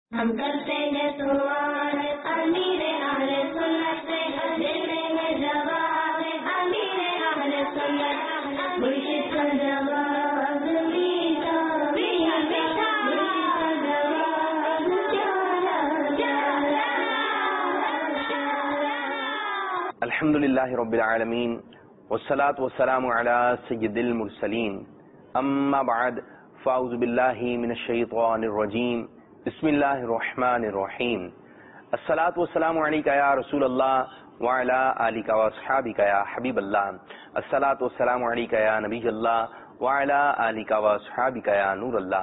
ہم کرتے ہیں سوال امیر اہل سنت سے، دیتے ہیں جواب امیر اہل سنت، مرشد کا جواب میٹھا میٹھا، مرشد کا جواب پیارا پیارا۔ الحمدللہ رب العالمین والصلاة والسلام علی سید المرسلین، اما بعد فاعوذ باللہ من الشیطان الرجیم، بسم اللہ الرحمن الرحیم۔ الصلاۃ والسلام علیک یا رسول اللہ وعلی آلک واصحابک یا حبیب اللہ، الصلاۃ والسلام علیک یا نبی اللہ وعلی آلک واصحابک یا نور اللہ۔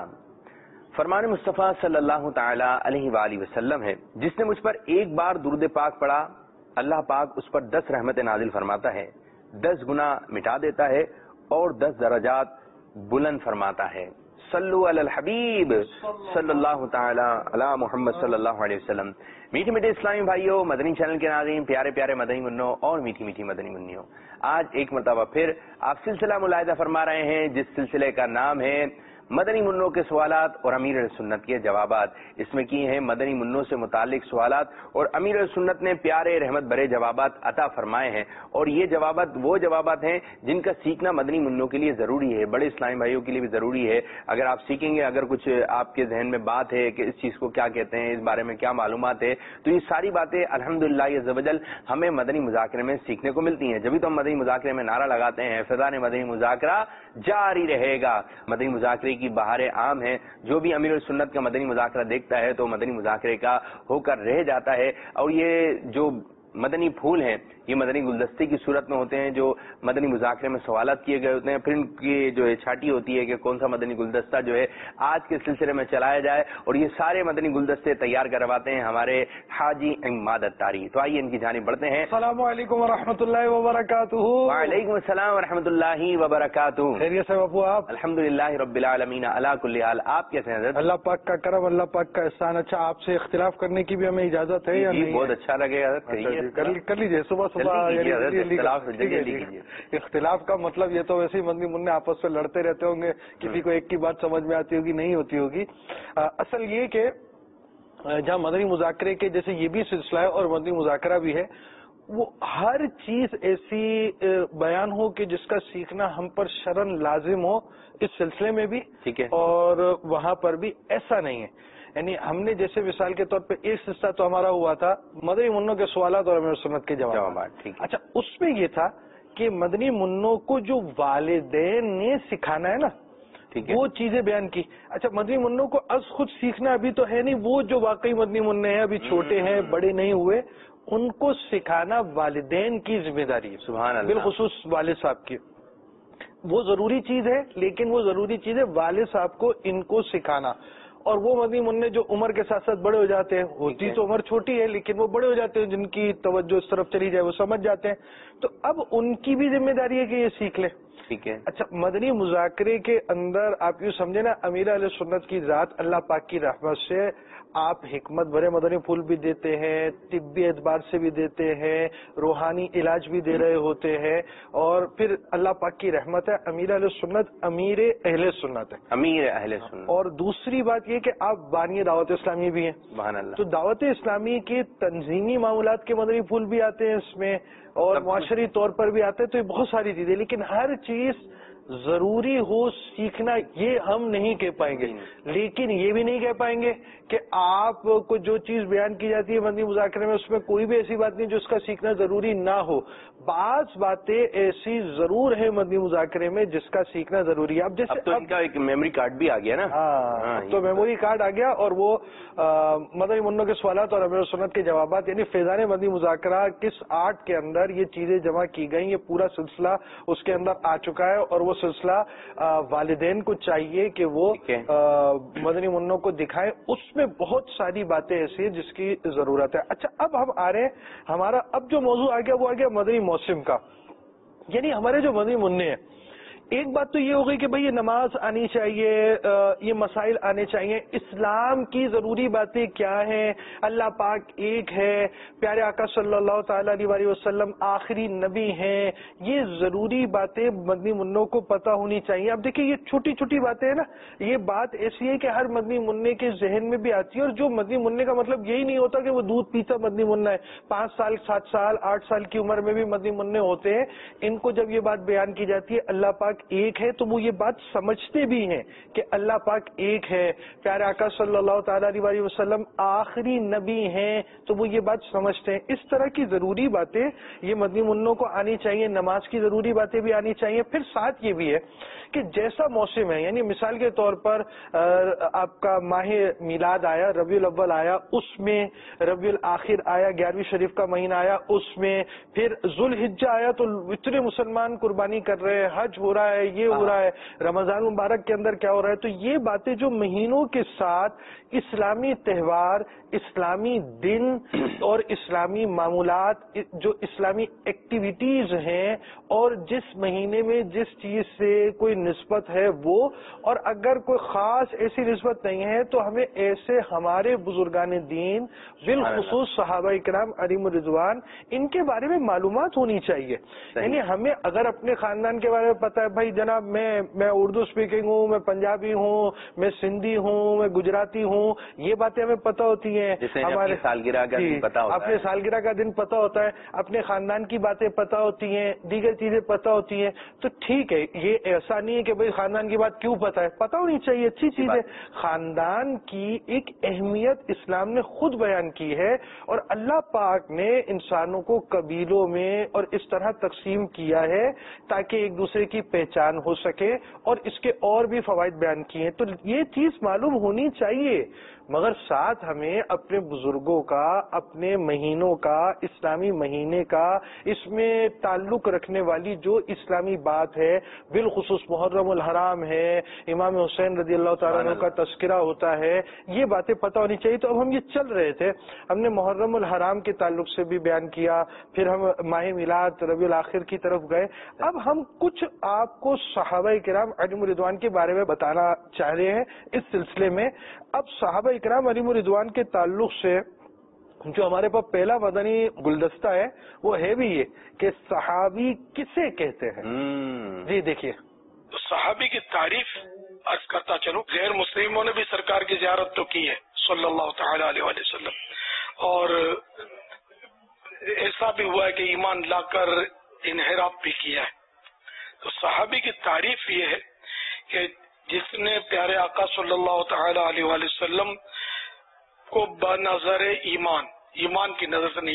فرمان مصطفیٰ صلی اللہ تعالی علیہ وآلہ وسلم ہے، جس نے مجھ پر ایک بار درود پاک پڑھا، اللہ پاک اس پر 10 رحمت نازل فرماتا ہے، 10 گناہ مٹا دیتا ہے اور 10 درجات بلند فرماتا ہے۔ صلو علی الحبیب صلی اللہ تعالی علی محمد صلی اللہ علیہ وسلم۔ میٹھے میٹھے اسلامی بھائیوں، مدنی چینل کے ناظرین، پیارے پیارے مدنی منوں اور میٹھی میٹھی مدنی منیوں، آج ایک مرتبہ پھر آپ سلسلہ ملاحظہ فرما رہے ہیں جس سلسلے کا نام ہے مدنی منوں کے سوالات اور امیر سنت کے جوابات۔ اس میں کیے ہیں مدنی منوں سے متعلق سوالات اور امیر سنت نے پیارے رحمت بھرے جوابات عطا فرمائے ہیں، اور یہ جوابات وہ جوابات ہیں جن کا سیکھنا مدنی منوں کے لیے ضروری ہے، بڑے اسلامی بھائیوں کے لیے بھی ضروری ہے۔ اگر آپ سیکھیں گے، اگر کچھ آپ کے ذہن میں بات ہے کہ اس چیز کو کیا کہتے ہیں، اس بارے میں کیا معلومات ہے، تو یہ ساری باتیں الحمدللہ عز و جل ہمیں مدنی مذاکرے میں سیکھنے کو ملتی ہیں۔ جبھی تو ہم مدنی مذاکرے میں نعرہ لگاتے ہیں فضان مدنی مذاکرہ جاری رہے گا۔ مدنی مذاکرے کی بہار عام ہے، جو بھی امیر السنت کا مدنی مذاکرہ دیکھتا ہے تو مدنی مذاکرے کا ہو کر رہ جاتا ہے، اور یہ جو مدنی پھول ہیں یہ مدنی گلدستے کی صورت میں ہوتے ہیں، جو مدنی مذاکرے میں سوالات کیے گئے ہوتے ہیں، پھر ان کی جو چھاٹی ہوتی ہے کہ کون سا مدنی گلدستہ جو ہے آج کے سلسلے میں چلایا جائے، اور یہ سارے مدنی گلدستے تیار کرواتے ہیں ہمارے حاجی عماد اتاری۔ تو آئیے ان کی جانب بڑھتے ہیں۔ السلام علیکم ورحمۃ اللہ وبرکاتہ۔ وعلیکم السلام ورحمۃ اللہ وبرکاتہ۔ خیریت سے باپو آپ؟ الحمدللہ رب العالمین علی کل حال۔ آپ کیسے ہیں حضرت؟ اللہ پاک کا کرم، اللہ پاک کا احسان۔ اچھا، آپ سے اختلاف کرنے کی بھی ہمیں اجازت ہے یا نہیں؟ بہت اچھا لگے حضرت، کر لیجیے صبح صبح۔ اختلاف کا مطلب یہ تو ویسے ہی مدنی منع آپس میں لڑتے رہتے ہوں گے، کسی کو ایک کی بات سمجھ میں آتی ہوگی، نہیں ہوتی ہوگی۔ اصل یہ کہ جہاں مدنی مذاکرے کے جیسے یہ بھی سلسلہ ہے اور مدنی مذاکرہ بھی ہے، وہ ہر چیز ایسی بیان ہو کہ جس کا سیکھنا ہم پر شرعاً لازم ہو، اس سلسلے میں بھی ٹھیک ہے اور وہاں پر بھی ایسا نہیں ہے۔ یعنی ہم نے جیسے مثال کے طور پہ ایک سلسلہ تو ہمارا ہوا تھا مدنی منوں کے سوالات اور امیر سنت کے جوابات۔ اچھا، اس میں یہ تھا کہ مدنی منوں کو جو والدین نے سکھانا ہے نا، وہ چیزیں بیان کی۔ اچھا، مدنی منوں کو از خود سیکھنا ابھی تو ہے نہیں، وہ جو واقعی مدنی منع ہیں، ابھی چھوٹے ہیں، بڑے نہیں ہوئے، ان کو سکھانا والدین کی ذمہ داری ہے، سبحان اللہ، بالخصوص والد صاحب کی۔ وہ ضروری چیز ہے، لیکن وہ ضروری چیز ہے والد صاحب کو ان کو سکھانا۔ اور وہ مدنی منع جو عمر کے ساتھ ساتھ بڑے ہو جاتے ہیں، ہوتی تو عمر چھوٹی ہے لیکن وہ بڑے ہو جاتے ہیں، جن کی توجہ اس طرف چلی جائے وہ سمجھ جاتے ہیں، تو اب ان کی بھی ذمہ داری ہے کہ یہ سیکھ لیں۔ ٹھیک ہے۔ اچھا، مدنی مذاکرے کے اندر آپ یوں سمجھے نا، امیر اہل سنت کی ذات اللہ پاک کی رحمت سے آپ حکمت بھرے مدنی پھول بھی دیتے ہیں، طبی اعتبار سے بھی دیتے ہیں، روحانی علاج بھی دے رہے ہوتے ہیں، اور پھر اللہ پاک کی رحمت ہے امیر اہل سنت امیر اہل سنت ہے، امیر اہل سنت۔ اور دوسری بات یہ کہ آپ بانی دعوت اسلامی بھی ہیں، سبحان اللہ۔ تو دعوت اسلامی کے تنظیمی معاملات کے مدنی پھول بھی آتے ہیں اس میں، اور معاشری طور پر بھی آتے ہیں، تو یہ بہت ساری چیزیں، لیکن ہر چیز ضروری ہو سیکھنا یہ ہم نہیں کہہ پائیں گے، لیکن یہ بھی نہیں کہہ پائیں گے کہ آپ کو جو چیز بیان کی جاتی ہے مدنی مذاکرے میں اس میں کوئی بھی ایسی بات نہیں جو اس کا سیکھنا ضروری نہ ہو۔ بعض باتیں ایسی ضرور ہے مدنی مذاکرے میں جس کا سیکھنا ضروری ہے۔ اب جیسے اب کا ایک میموری کارڈ بھی آ گیا نا، ہاں تو میموری کارڈ آ گیا، اور وہ مدنی منوں کے سوالات اور امیر سنت کے جوابات، یعنی فیضان مدنی مذاکرہ کس آرٹ کے اندر یہ چیزیں جمع کی گئی، یہ پورا سلسلہ اس کے اندر آ چکا ہے، اور وہ سلسلہ والدین کو چاہیے کہ وہ مدنی منوں کو دکھائیں۔ اس میں بہت ساری باتیں ایسی ہیں جس کی ضرورت ہے۔ اچھا، اب ہم آ رہے ہیں، ہمارا اب جو موضوع آ گیا وہ آ گیا مدنی موسم کا، یعنی ہمارے جو مدنی منع ہیں ایک بات تو یہ ہو گئی کہ بھئی یہ نماز آنی چاہیے، یہ مسائل آنے چاہیے، اسلام کی ضروری باتیں کیا ہیں، اللہ پاک ایک ہے، پیارے آقا صلی اللہ تعالی علیہ وسلم آخری نبی ہیں، یہ ضروری باتیں مدنی منوں کو پتہ ہونی چاہیے. اب دیکھیں یہ چھوٹی چھوٹی باتیں ہیں نا، یہ بات ایسی ہے کہ ہر مدنی منع کے ذہن میں بھی آتی ہے، اور جو مدنی منع کا مطلب یہی نہیں ہوتا کہ وہ دودھ پیتا مدنی منع ہے. 5 سال 7 سال 8 سال کی عمر میں بھی مدنی منع ہوتے ہیں. ان کو جب یہ بات بیان کی جاتی ہے اللہ پاک ایک ہے تو وہ یہ بات سمجھتے بھی ہیں کہ اللہ پاک ایک ہے، پیارے آقا صلی اللہ تعالی علیہ وسلم آخری نبی ہیں تو وہ یہ بات سمجھتے ہیں. اس طرح کی ضروری باتیں یہ مدنی منوں کو آنی چاہیے، نماز کی ضروری باتیں بھی آنی چاہیے. پھر ساتھ یہ بھی ہے کہ جیسا موسم ہے، یعنی مثال کے طور پر آپ کا ماہ میلاد آیا، ربیع الاول آیا، اس میں ربیع الاخر آیا، 11ویں شریف کا مہینہ آیا، اس میں پھر ذوالحجہ آیا تو اتنے مسلمان قربانی کر رہے ہیں، حج ہو رہا ہے، یہ ہو رہا ہے، رمضان مبارک کے اندر کیا ہو رہا ہے. تو یہ باتیں جو مہینوں کے ساتھ اسلامی تہوار، اسلامی دن اور اسلامی معمولات، جو اسلامی ایکٹیویٹیز ہیں، اور جس مہینے میں جس چیز سے کوئی نسبت ہے وہ، اور اگر کوئی خاص ایسی نسبت نہیں ہے تو ہمیں ایسے ہمارے بزرگان دین بالخصوص صحابہ کرام علیہم الرضوان ان کے بارے میں معلومات ہونی چاہیے. یعنی ہمیں اگر اپنے خاندان کے بارے میں پتا ہے بھائی جناب میں اردو اسپیکنگ ہوں، میں پنجابی ہوں، میں سندھی ہوں، میں گجراتی ہوں، یہ باتیں ہمیں پتہ ہوتی ہیں. ہمارے سالگرہ کا دن پتہ ہوتا ہے، اپنے سالگرہ کا دن پتہ ہوتا ہے، اپنے خاندان کی باتیں پتہ ہوتی ہیں، دیگر چیزیں پتہ ہوتی ہیں، تو ٹھیک ہے. یہ ایسا نہیں ہے کہ بھئی خاندان کی بات کیوں پتہ ہے، پتہ ہونی چاہیے، اچھی چیز ہے. خاندان کی ایک اہمیت اسلام نے خود بیان کی ہے، اور اللہ پاک نے انسانوں کو قبیلوں میں اور اس طرح تقسیم کیا ہے تاکہ ایک دوسرے کی پہچان ہو سکے، اور اس کے اور بھی فوائد بیان کیے ہیں. تو یہ چیز معلوم ہونی چاہیے، مگر ساتھ ہمیں اپنے بزرگوں کا، اپنے مہینوں کا، اسلامی مہینے کا، اس میں تعلق رکھنے والی جو اسلامی بات ہے، بالخصوص محرم الحرام ہے، امام حسین رضی اللہ تعالیٰ عنہ کا تذکرہ ہوتا ہے، یہ باتیں پتہ ہونی چاہیے. تو اب ہم یہ چل رہے تھے، ہم نے محرم الحرام کے تعلق سے بھی بیان کیا، پھر ہم ماہ میلاد ربیع الاخر کی طرف گئے. اب ہم کچھ آپ کو صحابہ کرام علیہم الرضوان کے بارے میں بتانا چاہ رہے ہیں اس سلسلے میں. اب صحابہ کرام علیہم الرضوان کے تعلق سے جو ہمارے پاس پہلا مدنی گلدستہ ہے وہ ہے بھی یہ کہ صحابی کسے کہتے ہیں. جی دیکھیے، صحابی کی تعریف عرض کرتا چلوں، غیر مسلموں نے بھی سرکار کی زیارت تو کی ہے صلی اللہ تعالی علیہ وسلم، اور ایسا بھی ہوا ہے کہ ایمان لا کر انحراف بھی کیا ہے. تو صحابی کی تعریف یہ ہے کہ جس نے پیارے آقا صلی اللہ تعالی علیہ وسلم کو بنظر ایمان کی نظر سے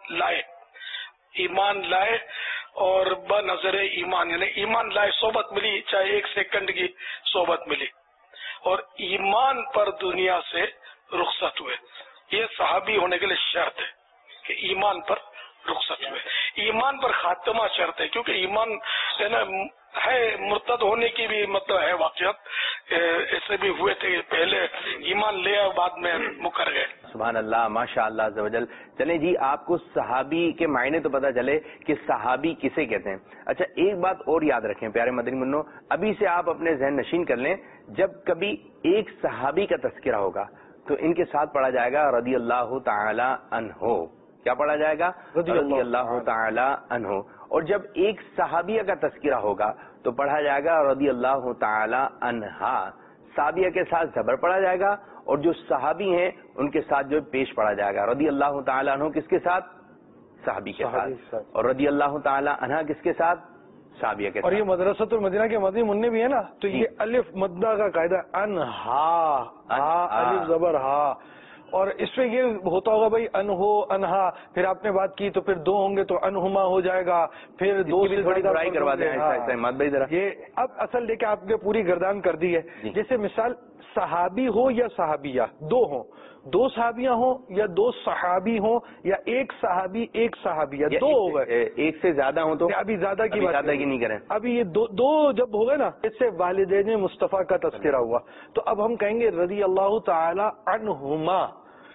ایمان لائے اور بنظر ایمان، یعنی ایمان لائے، صحبت ملی، چاہے 1 سیکنڈ کی صحبت ملی، اور ایمان پر دنیا سے رخصت ہوئے. یہ صحابی ہونے کے لیے شرط ہے کہ ایمان پر رخصت ہوئے. ایمان پر خاتمہ شرط ہے، کیونکہ ایمان ہے مرتد ہونے کی بھی مطلب ہے واقعات ایسے بھی ہوئے تھے، پہلے ایمان لے بعد میں مکر گئے. سبحان اللہ، ماشاء اللہ عز و جل. چلیں جی، آپ کو صحابی کے معنی تو پتہ چلے کہ صحابی کسے کہتے ہیں. اچھا ایک بات اور یاد رکھیں پیارے مدنی منوں، ابھی سے آپ اپنے ذہن نشین کر لیں، جب کبھی ایک صحابی کا تذکرہ ہوگا تو ان کے ساتھ پڑھا جائے گا رضی اللہ تعالی عنہ. کیا پڑھا جائے گا؟ رضی اللہ تعالی عنہ. اور جب ایک صحابیہ کا تذکرہ ہوگا تو پڑھا جائے گا رضی اللہ تعالی عنہا. صحابیہ کے ساتھ زبر پڑھا جائے گا، اور جو صحابی ہیں ان کے ساتھ جو پیش پڑھا جائے گا. رضی اللہ تعالی عنہ کس کے ساتھ؟ صحابی کے ساتھ. اور رضی اللہ تعالی عنہا کس کے ساتھ؟ صحابیہ کے ساتھ. اور یہ مدرسۃ المدینہ کے مدنی منع بھی ہے نا، تو یہ الف مدہ کا قاعدہ انہا، الف زبر ہا. اور اس میں یہ ہوتا ہوگا بھائی انہو انہا، پھر آپ نے بات کی تو پھر 2 ہوں گے تو انہما ہو جائے گا، پھر 2 سے تھوڑی برائی کروا دیں. یہ اب اصل دیکھیں آپ نے پوری گردان کر دی ہے. جیسے مثال صحابی ہو یا صحابیہ، 2 ہوں، 2 صحابیاں ہوں یا 2 صحابی ہوں، یا 1 صحابی 1 صحابیہ، 2 ہو گئے. 1 سے زیادہ ہوں تو ابھی زیادہ کی بات نہیں کریں. ابھی یہ 2 جب ہو گئے نا، اس سے والدین مصطفیٰ کا تذکرہ ہوا، تو اب ہم کہیں گے رضی اللہ تعالی عنہما.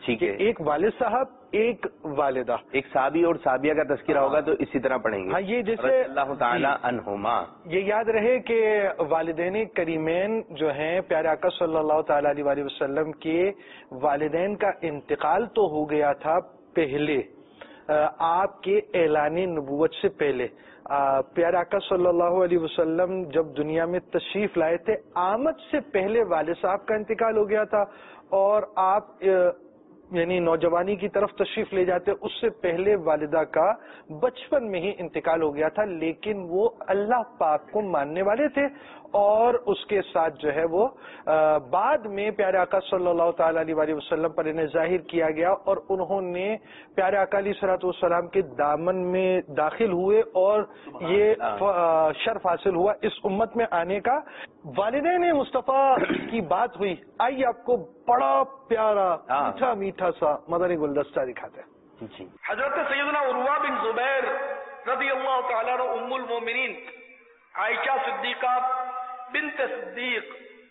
ٹھیک کہ ہے. ایک والد صاحب ایک والدہ. ایک صحابی اور صحابیہ کا تذکرہ ہوگا تو اسی طرح پڑھیں گے. ہاں یہ جیسے رضی اللہ تعالی عنہما. یہ یاد رہے کہ والدین کریمین جو ہیں پیارے آقا صلی اللہ تعالی علیہ وآلہ وسلم کے والدین کا انتقال تو ہو گیا تھا پہلے، آپ کے اعلان نبوت سے پہلے. پیارے آقا صلی اللہ علیہ وسلم جب دنیا میں تشریف لائے تھے آمد سے پہلے والد صاحب کا انتقال ہو گیا تھا، اور آپ یعنی نوجوانی کی طرف تشریف لے جاتے اس سے پہلے والدہ کا بچپن میں ہی انتقال ہو گیا تھا. لیکن وہ اللہ پاک کو ماننے والے تھے، اور اس کے ساتھ جو ہے وہ بعد میں پیارے آقا صلی اللہ تعالی علیہ وآلہ وسلم پر انہیں ظاہر کیا گیا، اور انہوں نے پیارے آقا علیہ الصلوۃ والسلام کے دامن میں داخل ہوئے، اور یہ شرف حاصل ہوا اس امت میں آنے کا. والدین مصطفیٰ کی بات ہوئی، آئیے آپ کو بڑا پیارا میٹھا میٹھا سا مدنی گلدستہ دکھاتے ہیں. جی. حضرت سیدنا عروہ بن زبیر رضی اللہ تعالیٰ عنہ ام المومنین عائشہ صدیقہ بنت صدیق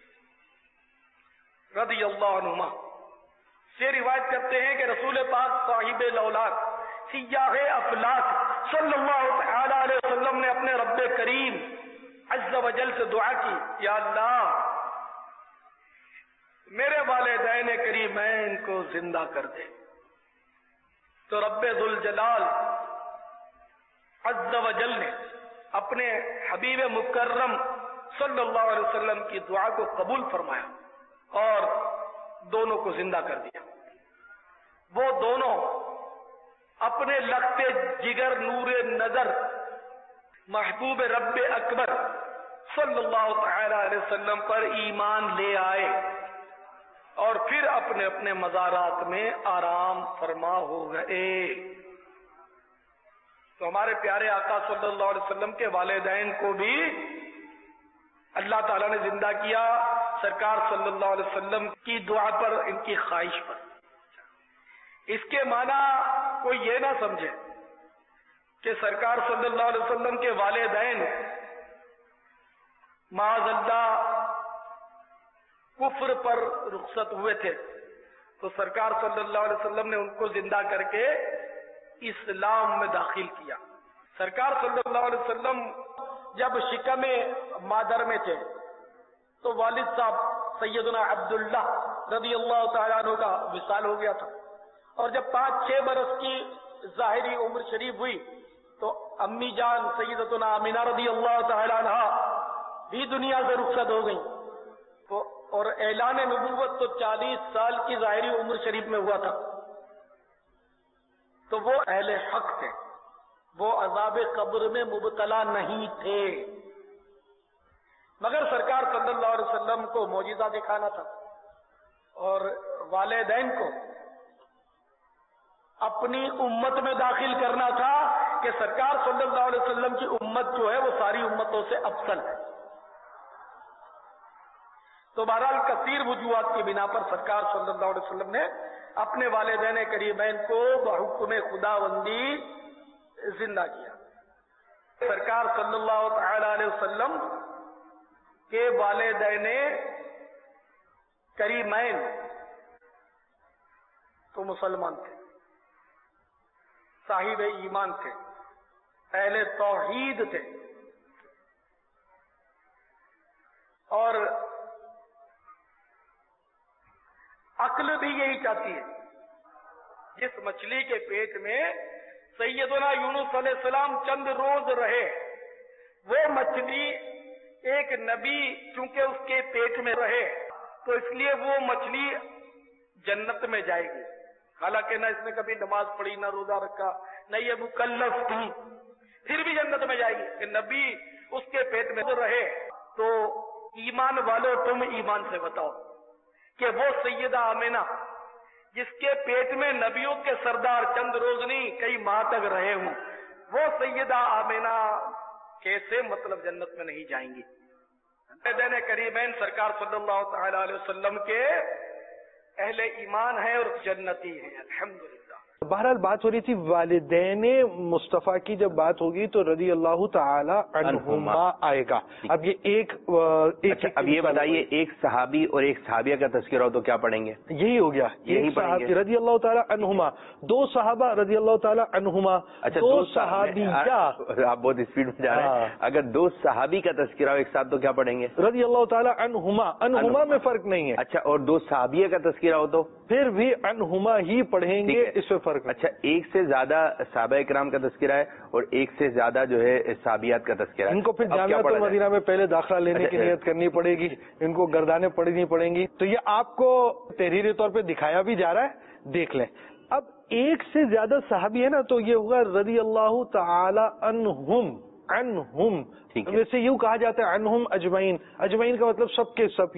رضی اللہ عنہما سے روایت کرتے ہیں کہ رسول پاک صاحب لولاک سیاح افلاک صلی اللہ تعالی علیہ وسلم نے اپنے رب کریم عز و جل سے دعا کی، یا اللہ میرے والدین کریمین کو زندہ کر دے. تو رب ذوالجلال عز و جل نے اپنے حبیب مکرم صلی اللہ علیہ وسلم کی دعا کو قبول فرمایا اور دونوں کو زندہ کر دیا. وہ دونوں اپنے لخت جگر نور نظر محبوب رب اکبر صلی اللہ تعالی علیہ وسلم پر ایمان لے آئے، اور پھر اپنے اپنے مزارات میں آرام فرما ہو گئے. تو ہمارے پیارے آقا صلی اللہ علیہ وسلم کے والدین کو بھی اللہ تعالیٰ نے زندہ کیا، سرکار صلی اللہ علیہ وسلم کی دعا پر، ان کی خواہش پر. اس کے معنی کوئی یہ نہ سمجھے کہ سرکار صلی اللہ علیہ وسلم کے والدین معاذ اللہ کفر پر رخصت ہوئے تھے تو سرکار صلی اللہ علیہ وسلم نے ان کو زندہ کر کے اسلام میں داخل کیا. سرکار صلی اللہ علیہ وسلم جب شکم مادر میں تھے تو والد صاحب سیدنا عبداللہ رضی اللہ تعالیٰ عنہ کا وصال ہو گیا تھا، اور جب 5-6 برس کی ظاہری عمر شریف ہوئی تو امی جان سیدتنا آمینہ رضی اللہ تعالیٰ عنہ بھی دنیا سے رخصت ہو گئی. اور اعلان نبوت تو 40 سال کی ظاہری عمر شریف میں ہوا تھا. تو وہ اہل حق تھے، وہ عذاب قبر میں مبتلا نہیں تھے، مگر سرکار صلی اللہ علیہ وسلم کو معجزہ دکھانا تھا اور والدین کو اپنی امت میں داخل کرنا تھا کہ سرکار صلی اللہ علیہ وسلم کی امت جو ہے وہ ساری امتوں سے افضل ہے. تو بہرحال کثیر وجوہات کی بنا پر سرکار صلی اللہ علیہ وسلم نے اپنے والدین کریمین کو بحکم خداوندی زندہ کیا. سرکار صلی اللہ تعالی علیہ وسلم کے والدین کریمین تو مسلمان تھے، صاحب ایمان تھے، اہل توحید تھے، اور عقل بھی یہی چاہتی ہے. جس مچھلی کے پیٹ میں سیدنا یونس علیہ السلام چند روز رہے، وہ مچھلی ایک نبی چونکہ اس کے پیٹ میں رہے تو اس لیے وہ مچھلی جنت میں جائے گی. حالانکہ نہ اس نے کبھی نماز پڑھی، نہ روزہ رکھا، نہ یہ مکلف تھی، پھر بھی جنت میں جائے گی کہ نبی اس کے پیٹ میں رہے. تو ایمان والو تم ایمان سے بتاؤ کہ وہ سیدہ آمینہ جس کے پیٹ میں نبیوں کے سردار چند روز نہیں کئی ماہ تک رہے ہوں، وہ سیدہ آمینہ کیسے مطلب جنت میں نہیں جائیں گی؟ والدین کریمین سرکار صلی اللہ تعالی علیہ وسلم کے اہل ایمان ہیں اور جنتی ہیں. الحمدللہ. بہرحال بات ہو رہی تھی والدین مصطفیٰ کی، جب بات ہوگی تو رضی اللہ تعالی عنہما آئے گا. اب یہ ایک اب یہ بتائیے ایک صحابی اور ایک صحابیہ کا تذکرہ ہو تو کیا پڑھیں گے؟ یہی ہو گیا، ایک صحابی رضی اللہ تعالی عنہما، دو صحابہ رضی اللہ تعالی عنہما. اچھا دو صحابی، آپ بہت اسپیڈ میں جا رہے ہیں. اگر دو صحابی کا تذکرہ ہو ایک ساتھ تو کیا پڑھیں گے؟ رضی اللہ تعالی عنہما. عنہما میں فرق نہیں ہے. اچھا، اور دو صحابیہ کا تذکرہ ہو تو پھر بھی عنہما ہی پڑھیں گے، اس میں فرق. اچھا، ایک سے زیادہ صحابہ کرام کا تذکرہ ہے اور ایک سے زیادہ جو ہے صحابیات کا تذکرہ ہے. ان کو پھر جامعۃ المدینہ میں پہلے داخلہ لینے کی نیت کرنی پڑے گی، ان کو گردانیں پڑھنی پڑیں گی. تو یہ آپ کو تحریری طور پہ دکھایا بھی جا رہا ہے، دیکھ لیں. اب ایک سے زیادہ صحابی ہے نا، تو یہ ہوگا رضی اللہ تعالی عنہم. عنہم ویسے یوں کہا جاتا ہے عنہم اجمعین. اجمعین کا مطلب سب کے سب.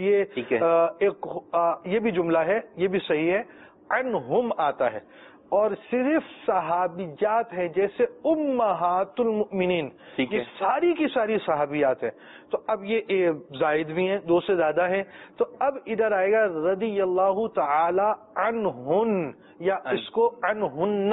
یہ بھی جملہ ہے، یہ بھی صحیح ہے. عنہم آتا ہے اور صرف صحابیات ہیں جیسے امہات المؤمنین، یہ ساری کی ساری صحابیات ہیں. تو اب یہ زائد بھی ہیں، دو سے زیادہ ہیں. تو اب ادھر آئے گا رضی اللہ تعالی عنہن، یا اس کو عنہن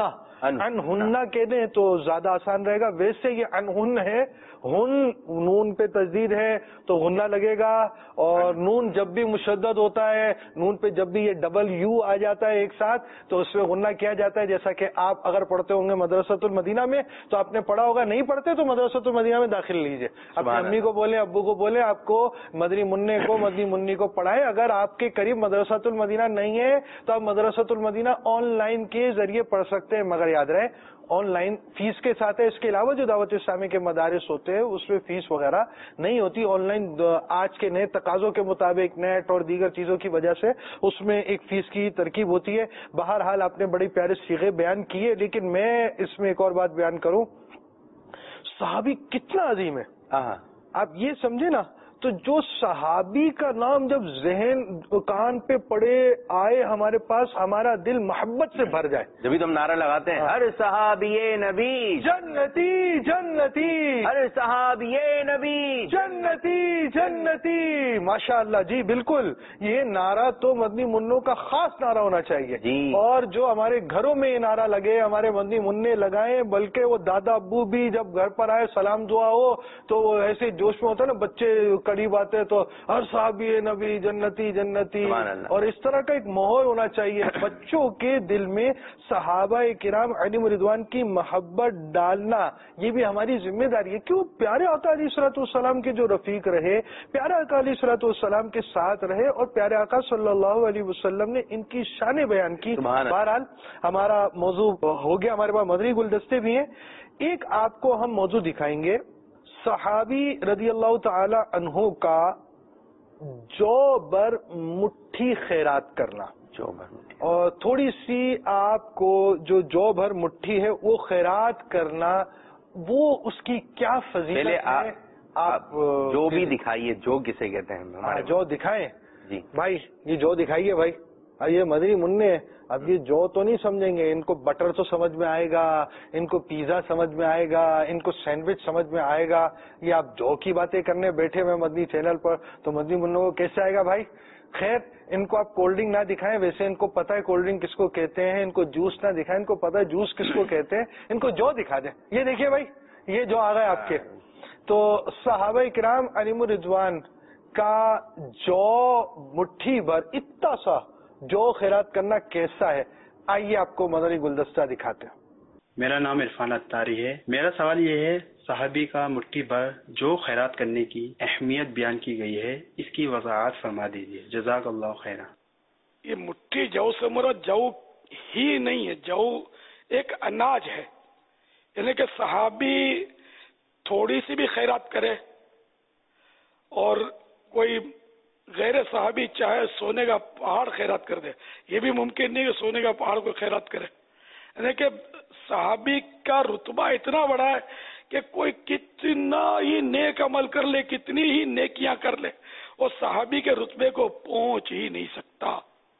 کہہ دیں تو زیادہ آسان رہے گا. ویسے یہ عنہن ہے، ہن نون پہ تشدید ہے تو غنہ لگے گا. اور نون جب بھی مشدد ہوتا ہے، نون پہ جب بھی یہ ڈبل یو آ جاتا ہے ایک ساتھ، تو اس میں غنہ کیا جاتا ہے. جیسا کہ آپ اگر پڑھتے ہوں گے مدرسۃ المدینہ میں تو آپ نے پڑھا ہوگا، نہیں پڑھتے تو مدرسۃ المدینہ میں داخل لیجئے. اپنی امی کو بولیں، ابو کو بولیں آپ کو مدنی منی کو پڑھائے. اگر آپ کے قریب مدرسۃ المدینہ نہیں ہے تو آپ مدرسۃ المدینہ آن لائن کے ذریعے پڑھ سکتے ہیں، مگر یاد رہے آن لائن فیس کے ساتھ ہے. اس کے علاوہ جو دعوت اسلامی کے مدارس ہوتے ہیں اس میں فیس وغیرہ نہیں ہوتی. آن لائن آج کے نئے تقاضوں کے مطابق نیٹ اور دیگر چیزوں کی وجہ سے اس میں ایک فیس کی ترکیب ہوتی ہے. بہرحال آپ نے بڑی پیارے صیغے بیان کیے، لیکن میں اس میں ایک اور بات بیان کروں. صحابی کتنا عظیم ہے آپ یہ سمجھے نا. تو جو صحابی کا نام جب ذہن کان پہ پڑے آئے ہمارے پاس، ہمارا دل محبت سے بھر جائے. جبھی تو ہم نعرہ لگاتے ہیں ہر صحابی نبی جنتی جنتی، ہر صحابی نبی جنتی جنتی. ماشاء اللہ جی، بالکل یہ نعرہ تو مدنی منوں کا خاص نعرہ ہونا چاہیے جی. اور جو ہمارے گھروں میں یہ نعرہ لگے، ہمارے مدنی منع لگائیں، بلکہ وہ دادا ابو بھی جب گھر پر آئے سلام دعا ہو تو وہ ایسے جوش میں ہوتا ہے نا، بچے قریب آتے تو ہر صحابی نبی جنتی جنتی. اور اس طرح کا ایک ماحول ہونا چاہیے بچوں کے دل میں. صحابہ کرام علیہم رضوان کی محبت ڈالنا یہ بھی ہماری ذمہ داری ہے. کیوں؟ پیارے آقا علیہ الصلوۃ والسلام کے جو رفیق رہے، پیارے آقا علیہ الصلوۃ والسلام کے ساتھ رہے، اور پیارے آقا صلی اللہ علیہ وسلم نے ان کی شان بیان کی. بہرحال ہمارا موضوع ہو گیا، ہمارے پاس مدنی گلدستے بھی ہیں. ایک آپ کو ہم موضوع دکھائیں گے، صحابی رضی اللہ تعالی عنہ کا جو بر مٹھی خیرات کرنا. اور تھوڑی سی آپ کو جو بھر مٹھی ہے وہ خیرات کرنا، وہ اس کی کیا فضیلت ہے. آپ جو بھی دکھائیے، جو کسے کہتے ہیں جو دکھائیں جی بھائی، یہ جو دکھائیے بھائی. یہ مدنی منع اب یہ جو تو نہیں سمجھیں گے، ان کو بٹر تو سمجھ میں آئے گا، ان کو پیزا سمجھ میں آئے گا، ان کو سینڈوچ سمجھ میں آئے گا. یہ آپ جو کی باتیں کرنے بیٹھے ہوئے مدنی چینل پر تو مدنی منوں کو کیسے آئے گا بھائی. خیر، ان کو آپ کولڈ ڈرنک نہ دکھائیں، ویسے ان کو پتہ ہے کولڈ ڈرنک کس کو کہتے ہیں. ان کو جوس نہ دکھائیں، ان کو پتہ ہے جوس کس کو کہتے ہیں. ان کو جو دکھا دیں. یہ دیکھیے بھائی، یہ جو آ گئے آپ کے. تو صحابہ کرام علیہم رضوان کا جو مٹھی بھر اتنا سا جو خیرات کرنا کیسا ہے، آئیے آپ کو مدنی گلدستہ دکھاتے ہیں. میرا نام عرفان اتاری ہے. میرا سوال یہ ہے، صحابی کا مٹھی بھر جو خیرات کرنے کی اہمیت بیان کی گئی ہے، اس کی وضاحت فرما دیجیے. جزاک اللہ خیرا. یہ مٹھی جو سے مراد جو ہی نہیں ہے، جو ایک اناج ہے. یعنی کہ صحابی تھوڑی سی بھی خیرات کرے اور کوئی غیر صحابی چاہے سونے کا پہاڑ خیرات کر دے، یہ بھی ممکن نہیں کہ سونے کا پہاڑ کو خیرات کرے. یعنی کہ صحابی کا رتبہ اتنا بڑا ہے کہ کوئی کتنا ہی نیک عمل کر لے، کتنی ہی نیکیاں کر لے، وہ صحابی کے رتبے کو پہنچ ہی نہیں سکتا.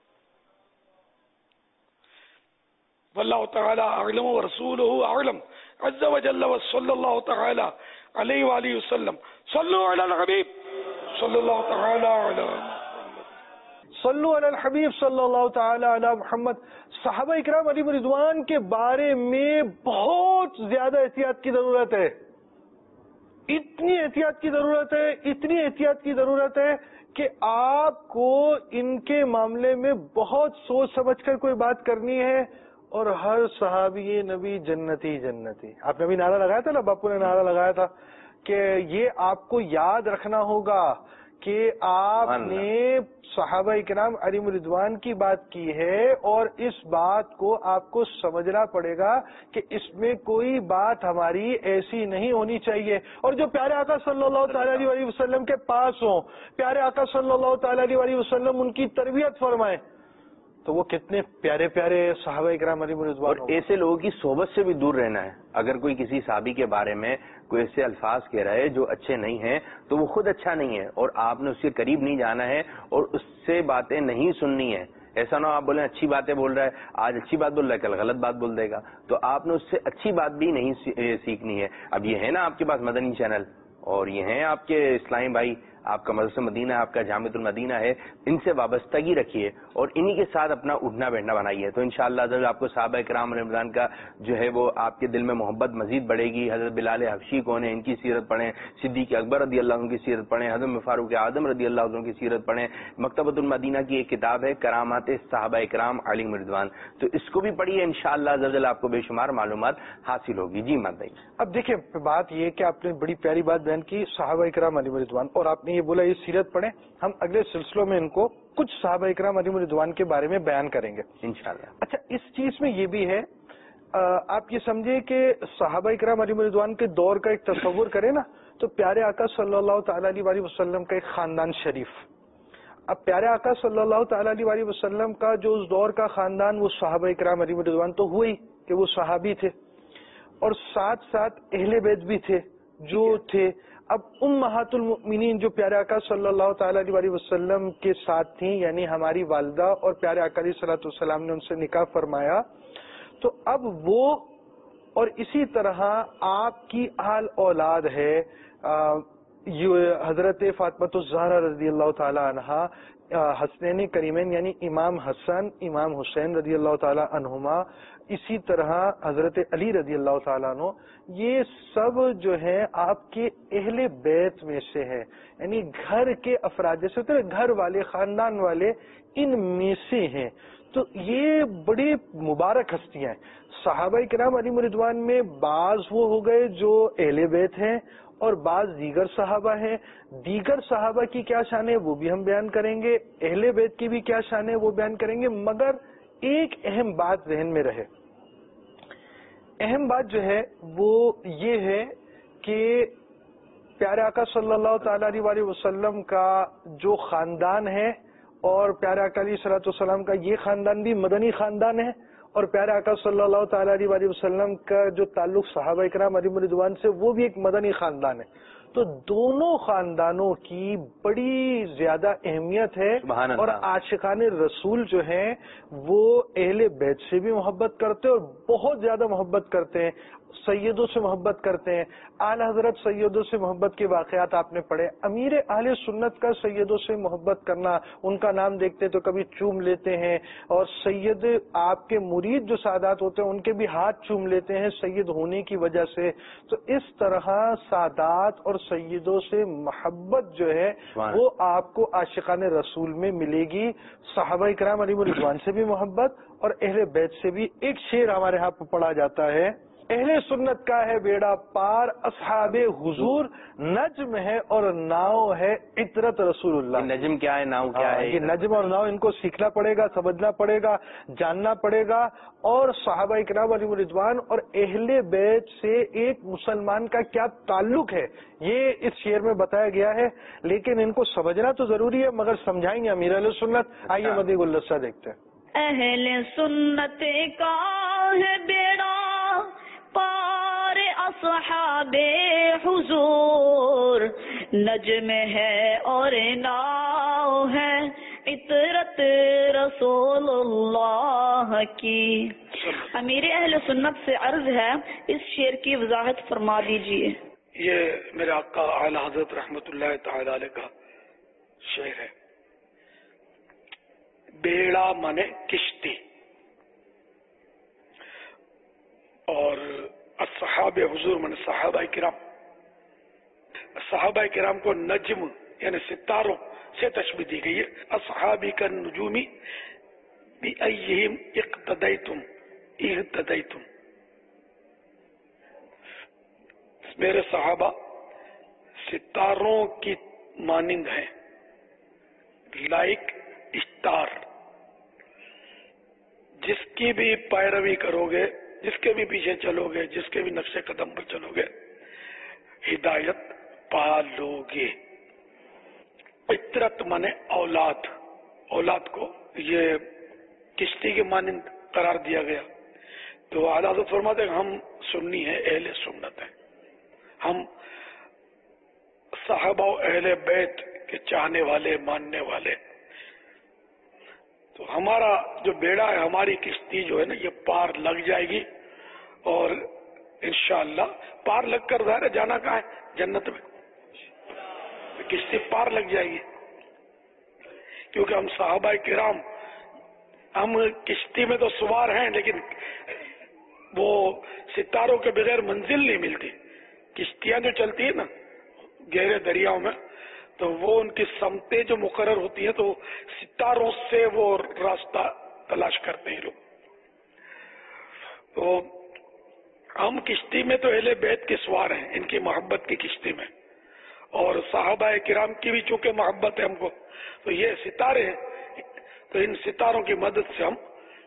واللہ تعالی اعلم ورسولہ اعلم عز وجل وصلی اللہ تعالی علیہ وآلہ وسلم. صلو علی الحبیب صلی اللہ تعالی علی صلو علی الحبیب صلی اللہ تعالی علی محمد. صحابہ اکرام علیہ رضوان کے بارے میں بہت زیادہ احتیاط کی ضرورت ہے. اتنی احتیاط کی ضرورت ہے، اتنی احتیاط کی ضرورت ہے کہ آپ کو ان کے معاملے میں بہت سوچ سمجھ کر کوئی بات کرنی ہے. اور ہر صحابی نبی جنتی جنتی. آپ نے بھی نعرہ لگایا تھا نا، باپو نے نعرہ لگایا تھا کہ یہ آپ کو یاد رکھنا ہوگا کہ آپ نے صحابہ اکرام علیہم رضوان کی بات کی ہے، اور اس بات کو آپ کو سمجھنا پڑے گا کہ اس میں کوئی بات ہماری ایسی نہیں ہونی چاہیے. اور جو پیارے آقا صلی اللہ تعالی علیہ وسلم کے پاس ہوں، پیارے آقا صلی اللہ تعالی علیہ وسلم ان کی تربیت فرمائیں، تو وہ کتنے پیارے پیارے صحابہ اکرام علیہم رضوان. اور ایسے لوگوں کی صحبت سے بھی دور رہنا ہے. اگر کوئی کسی صحابی کے بارے میں کوئی ایسے الفاظ کہہ رہا ہے جو اچھے نہیں ہیں تو وہ خود اچھا نہیں ہے، اور آپ نے اس کے قریب نہیں جانا ہے اور اس سے باتیں نہیں سننی ہے. ایسا نہ آپ بولیں اچھی باتیں بول رہا ہے، آج اچھی بات بول رہا ہے کل غلط بات بول دے گا. تو آپ نے اس سے اچھی بات بھی نہیں سیکھنی ہے. اب یہ ہے نا آپ کے پاس مدنی چینل، اور یہ ہیں آپ کے اسلامی بھائی، آپ کا مدرسہ مدینہ، آپ کا جامعۃ المدینہ ہے، ان سے وابستگی رکھیے اور انہی کے ساتھ اپنا اٹھنا بیٹھنا بنائیے. تو انشاءاللہ ضرور آپ کو صحابہ کرام علیہ رضوان کا جو ہے وہ آپ کے دل میں محبت مزید بڑھے گی. حضرت بلال حبشی کون ہے، ان کی سیرت پڑھیں. صدیق اکبر رضی اللہ عنہ کی سیرت پڑھیں. حضرت فاروق اعظم رضی اللہ عنہ کی سیرت پڑھیں. مکتبۃ المدینہ کی ایک کتاب ہے کرامات صحابہ کرام علیہ رضوان، تو اس کو بھی پڑھیے. انشاءاللہ ضرور آپ کو بے شمار معلومات حاصل ہوگی. جی مت بھائی. اب دیکھیں بات یہ کہ آپ نے بڑی پیاری بات بیان کی صحابہ اکرام علیہ رضوان، اور آپ نے یہ بولا یہ سیرت پڑھیں. ہم اگلے سلسلوں میں ان کو کچھ صحابہ اکرام علیہ رضوان کے بارے میں بیان کریں گے انشاءاللہ. اچھا، اس چیز میں یہ بھی ہے، آپ یہ سمجھے کہ صحابہ اکرام علیہ رضوان کے دور کا ایک تصور کریں نا، تو پیارے آقا صلی اللہ تعالی علیہ وسلم کا ایک خاندان شریف. اب پیارے آقا صلی اللہ تعالی علیہ وسلم کا جو اس دور کا خاندان، وہ صحابہ اکرام علیہ رضوان تو ہوئی کہ وہ صحابی تھے، اور ساتھ ساتھ اہل بیت بھی تھے جو تھے. اب امہات المؤمنین جو پیارے آقا صلی اللہ تعالی علیہ وسلم کے ساتھ تھیں، یعنی ہماری والدہ، اور پیارے آقا علیہ الصلوۃ والسلام نے ان سے نکاح فرمایا، تو اب وہ اور اسی طرح آپ کی اہل اولاد ہے حضرت فاطمہ الزہرا رضی اللہ تعالی عنہا، حسنین کریمین یعنی امام حسن امام حسین رضی اللہ تعالی عنہما، اسی طرح حضرت علی رضی اللہ تعالیٰ عنہ، یہ سب جو ہیں آپ کے اہل بیت میں سے ہیں، یعنی گھر کے افراد جیسے ہوتے ہیں گھر والے، خاندان والے، ان میں سے ہیں. تو یہ بڑی مبارک ہستیاں ہیں. صحابہ کرام علیہ رضوان میں بعض وہ ہو گئے جو اہل بیت ہیں، اور بعض دیگر صحابہ ہیں. دیگر صحابہ کی کیا شان ہے وہ بھی ہم بیان کریں گے، اہل بیت کی بھی کیا شان ہے وہ بیان کریں گے. مگر ایک اہم بات ذہن میں رہے، اہم بات جو ہے وہ یہ ہے کہ پیارے آقا صلی اللہ تعالی علیہ وسلم کا جو خاندان ہے، اور پیارے آقا علیہ الصلوۃ والسلام کا یہ خاندان بھی مدنی خاندان ہے، اور پیارے آقا صلی اللہ تعالی علیہ وسلم کا جو تعلق صحابہ کرام علیہ رضوان سے وہ بھی ایک مدنی خاندان ہے. تو دونوں خاندانوں کی بڑی زیادہ اہمیت ہے، اور عاشقان رسول جو ہیں وہ اہل بیت سے بھی محبت کرتے ہیں، اور بہت زیادہ محبت کرتے ہیں، سیدوں سے محبت کرتے ہیں. اعلی حضرت سیدوں سے محبت کے واقعات آپ نے پڑھے. امیر اہل سنت کا سیدوں سے محبت کرنا، ان کا نام دیکھتے تو کبھی چوم لیتے ہیں، اور سید آپ کے مرید جو سادات ہوتے ہیں ان کے بھی ہاتھ چوم لیتے ہیں سید ہونے کی وجہ سے. تو اس طرح سادات اور سیدوں سے محبت جو ہے وہ آپ کو عاشقان رسول میں ملے گی. صحابہ کرام علیہ رضوان سے بھی محبت، اور اہل بیت سے بھی. ایک شعر ہمارے ہاں پہ پڑھا جاتا ہے، اہل سنت کا ہے بیڑا پار، اصحاب حضور نجم ہے اور ناؤ ہے عطرت رسول اللہ. نجم کیا ہے، ناؤ کیا ہے؟ یہ نجم اور ناؤ ان کو سیکھنا پڑے گا، سمجھنا پڑے گا، جاننا پڑے گا. اور صحابہ کرام علیہ رضوان اور اہل بیت سے ایک مسلمان کا کیا تعلق ہے یہ اس شعر میں بتایا گیا ہے. لیکن ان کو سمجھنا تو ضروری ہے، مگر سمجھائیں گے امیر اہل سنت. آئیے مدنی گلدستہ دیکھتے ہیں. اہل سنت کا ہے بیڑا پار، اصحاب حضور نجم ہے اور ناؤ ہے عطرت رسول اللہ کی. امیر اہل سنت سے عرض ہے اس شعر کی وضاحت فرما دیجئے. یہ میرے آقا اعلی حضرت رحمت اللہ تعالی علیہ کا شعر ہے. बेड़ा माने किश्ती, और अस्सहाबे हुजूर माने सहाबा किराम। सहाबा किराम को नज्म यानी सितारों से तशबीह दी गई है। अस्हाबी का नुजूमी बिअय्यिहिम इक्तदैतुम इह्तदैतुम, मेरे सहाबा सितारों की मानिंद हैं, लाइक स्टार। जिसकी भी पैरवी करोगे, जिसके भी पीछे चलोगे, जिसके भी नक्शे कदम पर चलोगे, हिदायत पा लोगे। फितरत माने औलाद, औलाद को ये किश्ती के मानिंद करार दिया गया। तो आला हज़रत फरमाते हैं हम सुन्नी है, अहले सुन्नत है, हम साहबा अहले बैत के चाहने वाले, मानने वाले। तो हमारा जो बेड़ा है, हमारी किश्ती जो है ना, ये पार लग जाएगी, और इंशाअल्लाह पार लगकर ज़ाहिर जाना कहाँ है, जन्नत में। किश्ती पार लग जाएगी, क्योंकि हम साहबा किराम, हम किश्ती में तो सवार हैं, लेकिन वो सितारों के बगैर मंजिल नहीं मिलती। किश्तियां जो चलती है ना गहरे दरियाओं में, तो वो उनकी समतें जो मुकर्रर होती हैं, तो सितारों से वो रास्ता तलाश करते हैं लोग। तो हम किश्ती में तो अहले बैत के सवार हैं, इनकी मोहब्बत की किश्ती में, और साहबा किराम की भी चूंकि मोहब्बत है हमको, तो ये सितारे हैं। तो इन सितारों की मदद से हम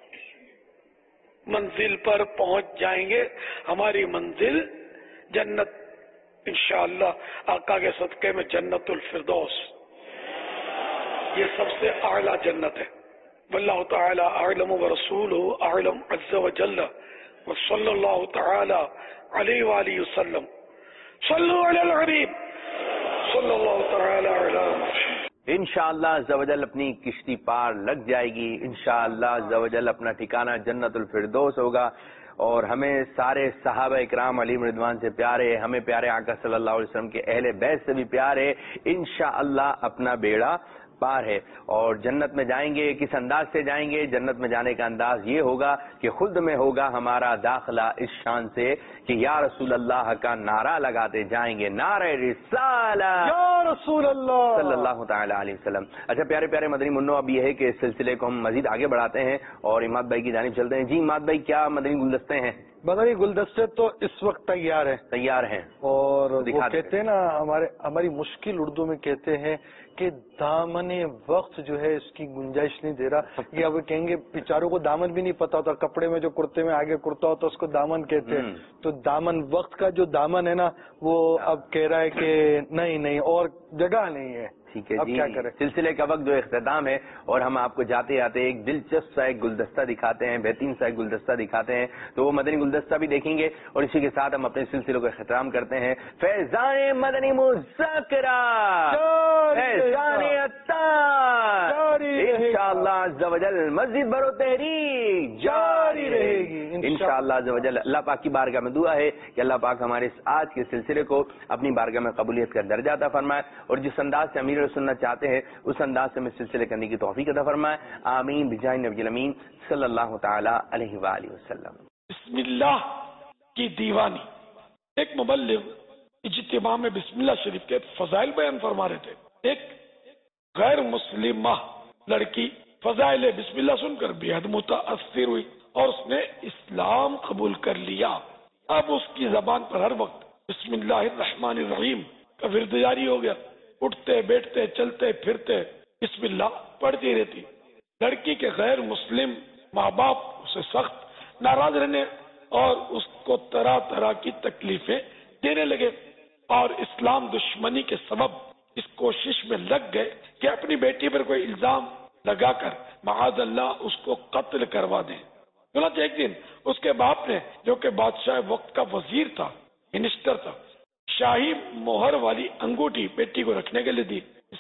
मंजिल पर पहुंच जाएंगे। हमारी मंजिल जन्नत इंशाअल्लाह, आका के सदक़े में जन्नतुल फिरदौस, ये सबसे आला जन्नत है। वल्लाहु तआला अअलम व रसूलुहु अअलम अज़्ज़ा व जल्ल व सल्लल्लाहु तआला अलैहि व आलिहि वसल्लम। सल्लु अलल हबीब सल्लल्लाहु तआला अला मुहम्मद। इंशाअल्लाह अज़्ज़वजल अपनी किश्ती पार लग जाएगी। इंशाअल्लाह अज़्ज़वजल अपना ठिकाना जन्नतुल फिरदौस होगा, और हमें सारे सहाबा इकराम अलीम रिदवान से प्यारे, हमें प्यारे आका सल्लल्लाहु अलैहि वसल्लम के अहले बैत से भी प्यारे। इंशाअल्लाह अपना बेड़ा पार है और जन्नत में जाएंगे। किस अंदाज से जाएंगे? जन्नत में जाने का अंदाज ये होगा कि खुद में होगा हमारा दाखिला इस शान से कि या रसूल अल्लाह का नारा लगाते जाएंगे, नारे रिसाला या रसूल अल्लाह सल्लल्लाहु तआला अलैहि वसल्लम। अच्छा प्यारे प्यारे मदनी मुन्नो, अब ये है कि इस सिलसिले को हम मजीद आगे बढ़ाते हैं और इमाद भाई की जानिब चलते हैं। जी इमाद भाई, क्या मदनी गुलदस्ते हैं? मदनी गुलदस्ते तो इस वक्त तैयार है, तैयार हैं, और वो दिखाते कहते हैं ना, हमारी मुश्किल उर्दू में कहते हैं कि दामने वक्त जो है इसकी गुंजाइश नहीं दे रहा। ये अब कहेंगे बेचारों को दामन भी नहीं पता होता, कपड़े में जो कुर्ते में आगे कुर्ता होता उसको दामन कहते हैं। तो दामन, वक्त का जो दामन है ना, वो अब कह रहा है कि नहीं और जगह नहीं है। ठीक है अब जी, क्या करें? सिलसिले का वक्त जो इख्तिताम है और हम आपको जाते आते एक दिलचस्प सा एक गुलदस्ता दिखाते हैं, बेहतरीन सा एक गुलदस्ता दिखाते हैं। तो वो मदनी गुलदस्ता भी देखेंगे और इसी के साथ हम अपने सिलसिले को इख्तिताम करते हैं। फैजाने मदनी मुज़ाकरा, फैजाने अत्तार, इंशाअल्लाह अज़्ज़ा वजल मस्जिद बरो तहरीक जारी रहेगी इंशाअल्लाह अज़्ज़ा वजल। अल्लाह पाक की बारगाह में दुआ है कि अल्लाह पाक हमारे इस आज के सिलसिले को अपनी बारगाह में कबूलियत का दर्जा अता फरमाए और जिस अंदाज से अमीर सुनना चाहते हैं उस अंदाज से हमें सिलसिले करने की तौफीक अता फरमाए। आमीन बिजाहि नबील अमीन सल्लल्लाहु तआला अलैहि व आलिहि वसल्लम। बिस्मिल्लाह की दीवानी। एक मुबल्लिग इज्तिमा में बिस्मिल्लाह शरीफ के फजाइल बयान फरमा रहे थे। एक गैर मुस्लिमा लड़की फजाइल बिस्मिल्लाह सुनकर बेहद मुताअस्सिर हुई और उसने इस्लाम कबूल कर लिया। अब उसकी जबान पर हर वक्त बिस्मिल्लाहिर्रहमानिर्रहीम का विर्द जारी हो गया। उठते बैठते चलते फिरते बिस्मिल्लाह पढ़ती रहती। लड़की के गैर मुस्लिम माँ बाप उसे सख्त नाराज रहने और उसको तरह तरह की तकलीफें देने लगे और इस्लाम दुश्मनी के सबब इस कोशिश में लग गए कि अपनी बेटी पर कोई इल्जाम लगाकर माअज़ल्लाह उसको कत्ल करवा दें। चुनांचे एक दिन उसके बाप ने, जो कि बादशाह वक्त का वजीर था, मिनिस्टर था, शाही मोहर वाली अंगूठी बेटी को रखने के लिए दी।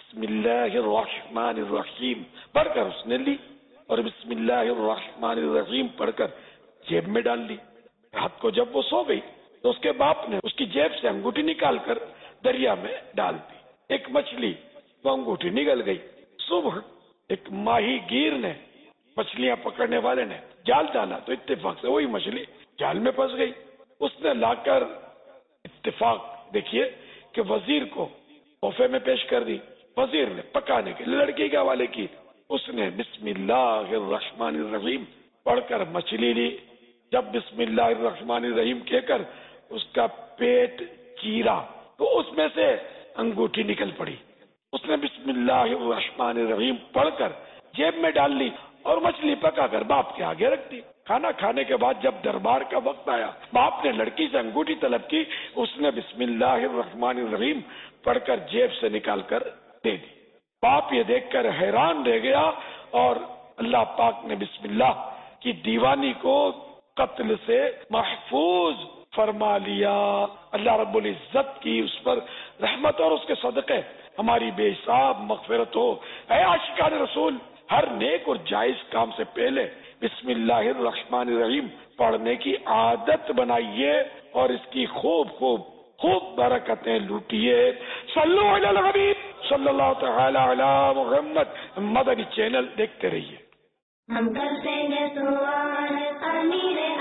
बिस्मिल्लाहिर्रहमानिर्रहीम पढ़कर उसने ली और बिस्मिल्लाहिर्रहमानिर्रहीम पढ़कर जेब में डाल ली। रात को जब वो सो गई तो उसके बाप ने उसकी जेब से अंगूठी निकालकर दरिया में डाल दी। एक मछली वो अंगूठी निकल गई। सुबह ایک ماہی گیر نے، مچھلیاں پکڑنے والے نے جال ڈالا تو اتفاق سے وہی مچھلی جال میں پھنس گئی. اس نے لا کر اتفاق دیکھیے کہ وزیر کو تحفے میں پیش کر دی. وزیر نے پکانے کے لیے لڑکی کے حوالے کی. اس نے بسم اللہ الرحمن الرحیم پڑھ کر مچھلی لی. جب بسم اللہ الرحمن الرحیم کہہ کر اس کا پیٹ چیرا تو اس میں سے انگوٹھی نکل پڑی. اس نے بسم اللہ الرحمن الرحیم پڑھ کر جیب میں ڈال لی اور مچھلی پکا کر باپ کے آگے رکھ دی. کھانا کھانے کے بعد جب دربار کا وقت آیا، باپ نے لڑکی سے انگوٹھی طلب کی. اس نے بسم اللہ الرحمن الرحیم پڑھ کر جیب سے نکال کر دے دی. باپ یہ دیکھ کر حیران رہ گیا اور اللہ پاک نے بسم اللہ کی دیوانی کو قتل سے محفوظ فرما لیا. اللہ رب العزت کی اس پر رحمت اور اس کے صدقے ہماری بے حساب مغفرت ہو. اے عاشقان رسول، ہر نیک اور جائز کام سے پہلے بسم اللہ الرحمن الرحیم پڑھنے کی عادت بنائیے اور اس کی خوب برکتیں لوٹیے. صلو علی الحبیب صلی اللہ تعالی علی محمد. مدنی چینل دیکھتے رہیے. ہم کرتے ہیں سوال امیر